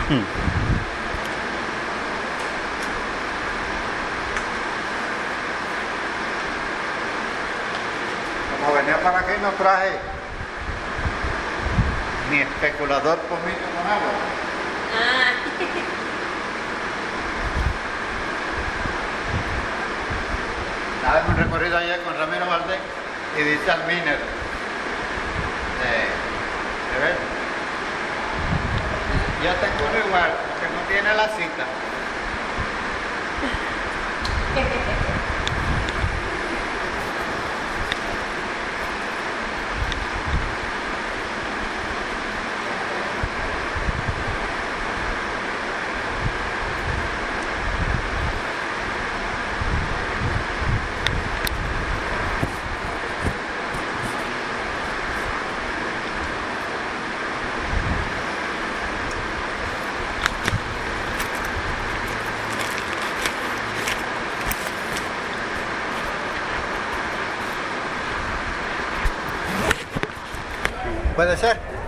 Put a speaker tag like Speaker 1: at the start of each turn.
Speaker 1: Como venía para aquí no traje ni especulador conmigo con agua.
Speaker 2: Ah.
Speaker 1: Daba un recorrido ayer con Ramiro Valdés y dice al miner de ver, yo tengo uno igual, que no tiene la cita. ¿Puede ser?